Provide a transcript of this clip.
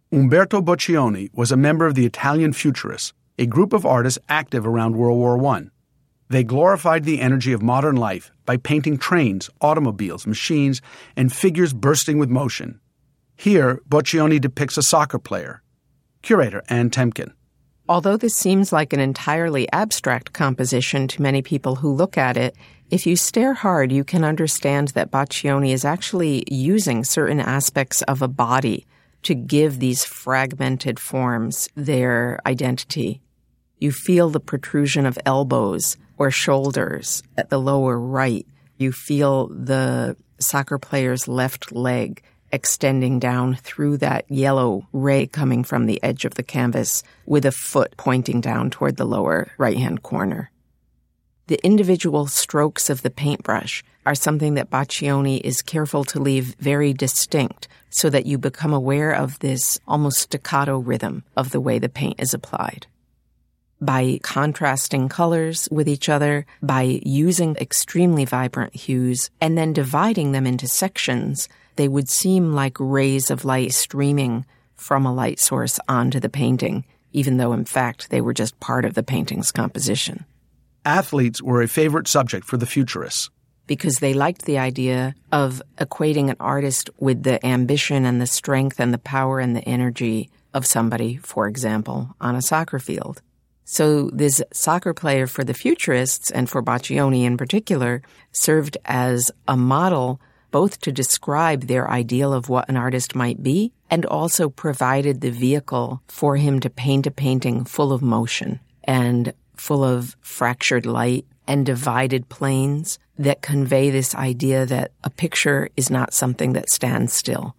Umberto Boccioni was a member of the Italian Futurists, a group of artists active around World War I. They glorified the energy of modern life by painting trains, automobiles, machines, and figures bursting with motion. Here, Boccioni depicts a soccer player. Curator Ann Temkin. Although this seems like an entirely abstract composition to many people who look at it, if you stare hard, you can understand that Boccioni is actually using certain aspects of a body to give these fragmented forms their identity. You feel the protrusion of elbows or shoulders at the lower right. You feel the soccer player's left leg extending down through that yellow ray coming from the edge of the canvas with a foot pointing down toward the lower right-hand corner. The individual strokes of the paintbrush are something that Boccioni is careful to leave very distinct so that you become aware of this almost staccato rhythm of the way the paint is applied. By contrasting colors with each other, by using extremely vibrant hues, and then dividing them into sections, they would seem like rays of light streaming from a light source onto the painting, even though, in fact, they were just part of the painting's composition. Athletes were a favorite subject for the Futurists, because they liked the idea of equating an artist with the ambition and the strength and the power and the energy of somebody, for example, on a soccer field. So this soccer player for the Futurists, and for Boccioni in particular, served as a model both to describe their ideal of what an artist might be and also provided the vehicle for him to paint a painting full of motion and full of fractured light and divided planes that convey this idea that a picture is not something that stands still.